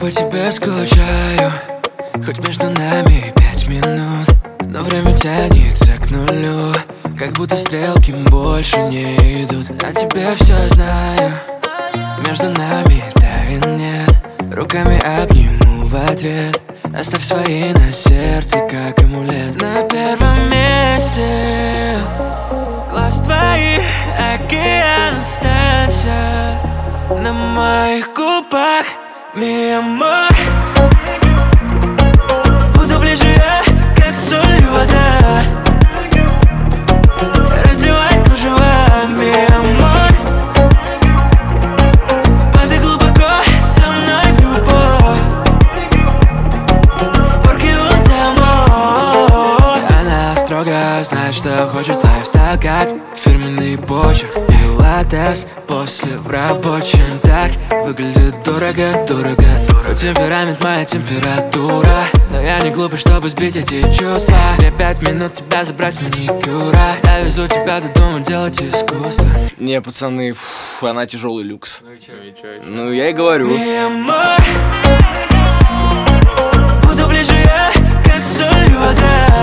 по тебе скучаю, хоть между нами 5 минут, но время тянется к нулю, как будто стрелки больше не идут. О тебе все знаю, между нами тайн нет. Руками обниму в ответ, оставь свои на сердце, как амулет. На первом месте глаз твоих, океан останься на моих губах, mi amor. Буду ближе я, как соль и вода, разрывать кружева, mi amor. Падай глубоко со мной в любовь, porque un amor. Она строго знает, что хочет лайфстайл, как фирменный почерк. Пилатес после в рабочем, так выглядит дорого-дорого. Темперамент моя температура, но я не глупый, чтобы сбить эти чувства. Мне 5 минут тебя забрать с маникюра, я везу тебя до дома делать искусство. Не, пацаны, она тяжелый люкс. Ну и чё? Ну я и говорю. Буду ближе я, как соль и вода,